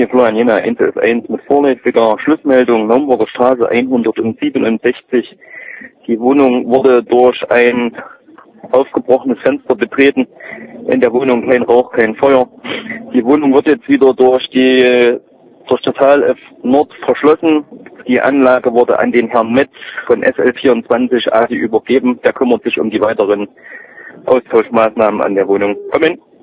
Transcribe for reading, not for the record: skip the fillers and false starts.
hier Florian Jena, 111 mit vorläufiger Schlussmeldung, Naumburger Straße 167. Die Wohnung wurde durch ein aufgebrochenes Fenster betreten. In der Wohnung kein Rauch, kein Feuer. Die Wohnung wird jetzt wieder durch Total F Nord verschlossen. Die Anlage wurde an den Herrn Metz von SL24 ASI übergeben. Der kümmert sich um die weiteren Austauschmaßnahmen an der Wohnung. Komm in.